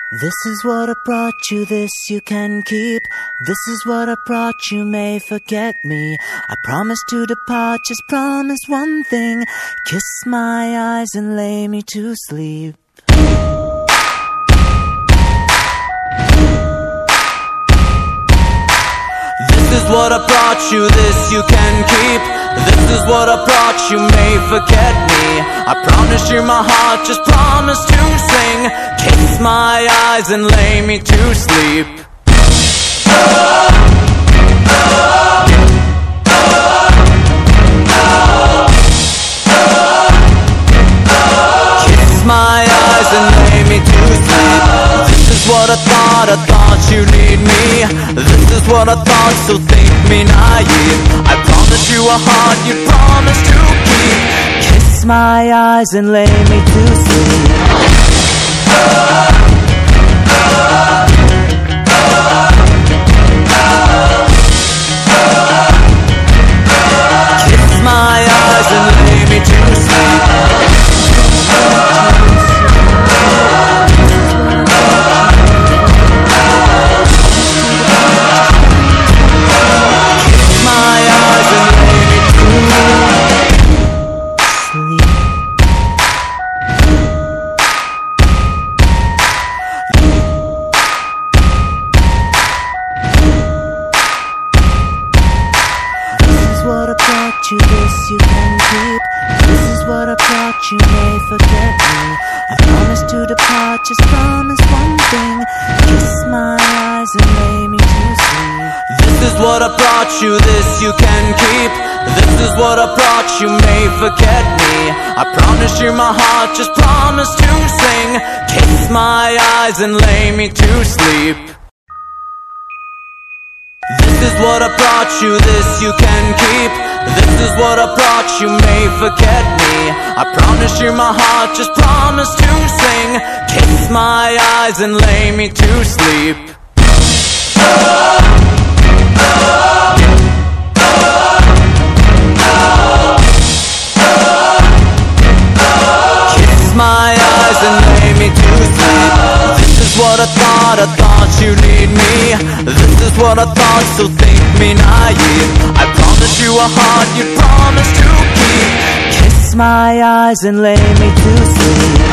This is what I brought you, this you can keep. This is what I brought you, may forget me. I promise to depart, just promise one thing. Kiss my eyes and lay me to sleep. This is what I brought you, this you can keep. This is what I brought you, may forget me. I promise you my heart, just promise to sing. Kiss my eyes and lay me to sleep. Kiss my eyes and lay me to sleep. This is what I thought you need me. This is what I thought, so think me naive. I promise you a heart you promise to keep. Kiss my eyes and lay me to sleep. Kiss my eyes and lay me to sleep. You, this you can keep. This is what I brought you, may forget me. I promise to depart, just promise one thing. Kiss my eyes and lay me to sleep. This is what I brought you, this you can keep. This is what I brought you, may forget me. I promise you my heart, just promise to sing. Kiss my eyes and lay me to sleep. This is what I brought you, this you can keep. This is what I brought you, may forget me. I promise you my heart, just promise to sing. Kiss my eyes and lay me to sleep. Kiss my eyes and lay me to sleep. This is what I thought you need me. This is what I thought, so think me naive. I promise you a heart you promise to keep. Kiss my eyes and lay me to sleep.